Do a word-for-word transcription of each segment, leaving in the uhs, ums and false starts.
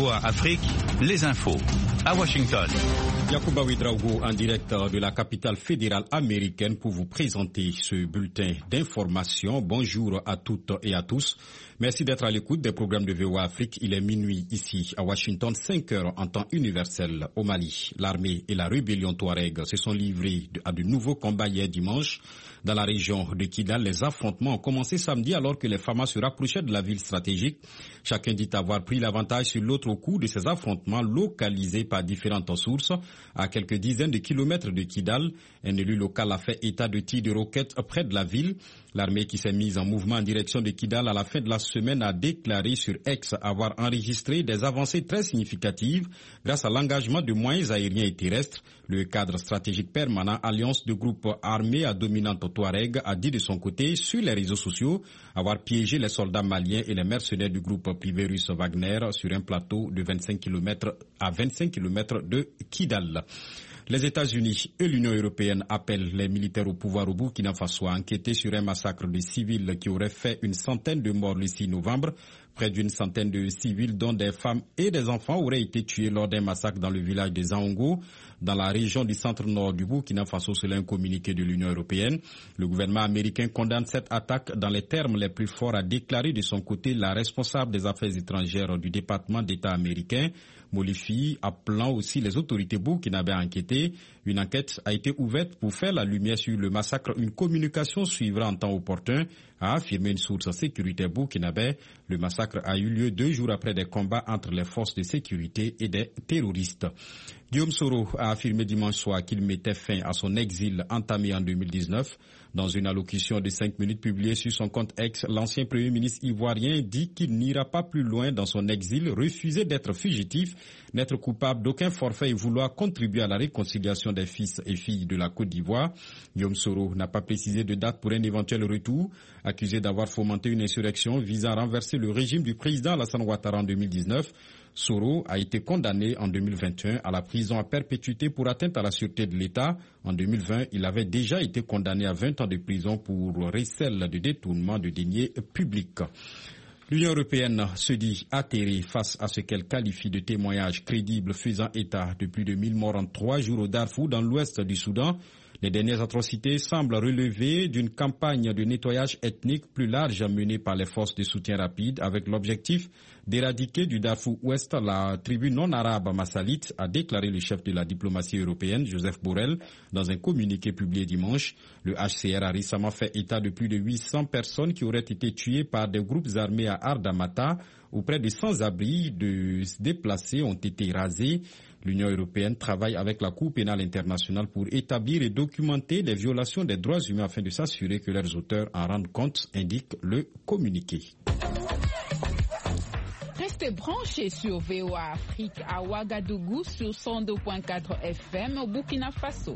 V O A Afrique, les infos. À Washington. Yacouba Ouedraogo en direct de la capitale fédérale américaine pour vous présenter ce bulletin d'information. Bonjour à toutes et à tous. Merci d'être à l'écoute des programmes de V O A Afrique. Il est minuit ici à Washington, cinq heures en temps universel au Mali. L'armée et la rébellion Touareg se sont livrés à de nouveaux combats hier dimanche. Dans la région de Kidal, les affrontements ont commencé samedi alors que les Famas se rapprochaient de la ville stratégique. Chacun dit avoir pris l'avantage sur l'autre au cours de ces affrontements localisés par différentes sources. À quelques dizaines de kilomètres de Kidal, un élu local a fait état de tirs de roquettes près de la ville. L'armée qui s'est mise en mouvement en direction de Kidal à la fin de la semaine a déclaré sur X avoir enregistré des avancées très significatives grâce à l'engagement de moyens aériens et terrestres. Le cadre stratégique permanent Alliance de groupes armés à dominante Touareg a dit de son côté sur les réseaux sociaux avoir piégé les soldats maliens et les mercenaires du groupe privé russe Wagner sur un plateau de vingt-cinq kilomètres à vingt-cinq kilomètres de Kidal. Les États-Unis et l'Union européenne appellent les militaires au pouvoir au Burkina Faso à enquêter sur un massacre de civils qui aurait fait une centaine de morts le six novembre. Près d'une centaine de civils, dont des femmes et des enfants, auraient été tués lors d'un massacre dans le village de Zaongo, dans la région du centre-nord du Burkina Faso, selon un communiqué de l'Union européenne. Le gouvernement américain condamne cette attaque dans les termes les plus forts, a déclaré de son côté la responsable des affaires étrangères du département d'État américain, Molifi, appelant aussi les autorités burkinabées à enquêter. Une enquête a été ouverte pour faire la lumière sur le massacre. Une communication suivra en temps opportun, a affirmé une source sécuritaire burkinabé. Le massacre a eu lieu deux jours après des combats entre les forces de sécurité et des terroristes. Guillaume Soro a affirmé dimanche soir qu'il mettait fin à son exil entamé en deux mille dix-neuf. Dans une allocution de cinq minutes publiée sur son compte X, l'ancien Premier ministre ivoirien dit qu'il n'ira pas plus loin dans son exil, refuser d'être fugitif, n'être coupable d'aucun forfait et vouloir contribuer à la réconciliation des fils et filles de la Côte d'Ivoire. Guillaume Soro n'a pas précisé de date pour un éventuel retour. Accusé d'avoir fomenté une insurrection visant à renverser le régime du président Alassane Ouattara en deux mille dix-neuf, Soro a été condamné en deux mille vingt et un à la prison à perpétuité pour atteinte à la sûreté de l'État. En deux mille vingt, il avait déjà été condamné à vingt ans de prison pour recel de détournement de deniers publics. L'Union européenne se dit atterrée face à ce qu'elle qualifie de témoignage crédible faisant état de plus de mille morts en trois jours au Darfour dans l'ouest du Soudan. Les dernières atrocités semblent relever d'une campagne de nettoyage ethnique plus large menée par les forces de soutien rapide avec l'objectif d'éradiquer du Darfour ouest la tribu non arabe massalite, a déclaré le chef de la diplomatie européenne, Joseph Borrell, dans un communiqué publié dimanche. Le H C R a récemment fait état de plus de huit cents personnes qui auraient été tuées par des groupes armés à Ardamata, où près de sans-abri de déplacés ont été rasés. L'Union européenne travaille avec la Cour pénale internationale pour établir et documenter les violations des droits humains afin de s'assurer que leurs auteurs en rendent compte, indique le communiqué. Restez branchés sur V O A Afrique à Ouagadougou sur cent deux virgule quatre F M au Burkina Faso.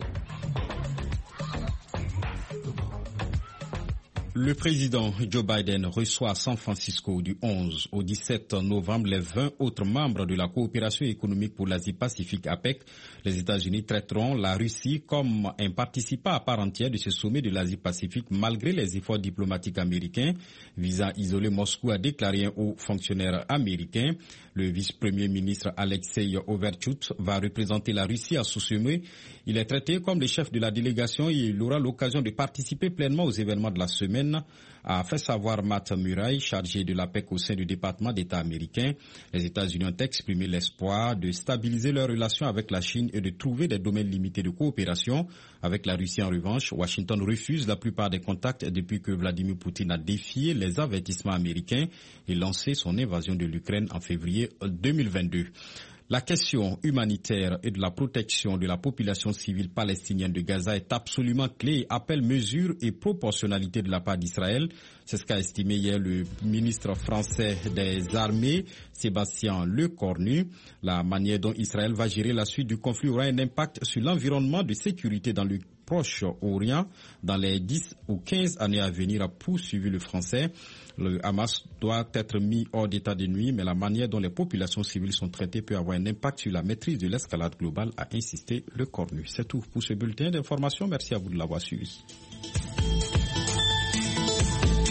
Le président Joe Biden reçoit à San Francisco du onze au dix-sept novembre les vingt autres membres de la coopération économique pour l'Asie-Pacifique A P E C. Les États-Unis traiteront la Russie comme un participant à part entière de ce sommet de l'Asie-Pacifique malgré les efforts diplomatiques américains visant à isoler Moscou, a déclaré un haut fonctionnaire américain. Le vice-premier ministre Alexei Overchuk va représenter la Russie à ce sommet. Il est traité comme le chef de la délégation et il aura l'occasion de participer pleinement aux événements de la semaine, a fait savoir Matt Murray, chargé de l'A P E C au sein du département d'État américain. Les États-Unis ont exprimé l'espoir de stabiliser leurs relations avec la Chine et de trouver des domaines limités de coopération. Avec la Russie, en revanche, Washington refuse la plupart des contacts depuis que Vladimir Poutine a défié les avertissements américains et lancé son invasion de l'Ukraine en février deux mille vingt-deux. La question humanitaire et de la protection de la population civile palestinienne de Gaza est absolument clé et appelle mesure et proportionnalité de la part d'Israël. C'est ce qu'a estimé hier le ministre français des Armées, Sébastien Lecornu. La manière dont Israël va gérer la suite du conflit aura un impact sur l'environnement de sécurité dans le Proche-Orient dans les dix ou quinze années à venir, a poursuivi le français. Le Hamas doit être mis hors d'état de nuit, mais la manière dont les populations civiles sont traitées peut avoir un impact sur la maîtrise de l'escalade globale, a insisté Lecornu. C'est tout pour ce bulletin d'information. Merci à vous de l'avoir suivi.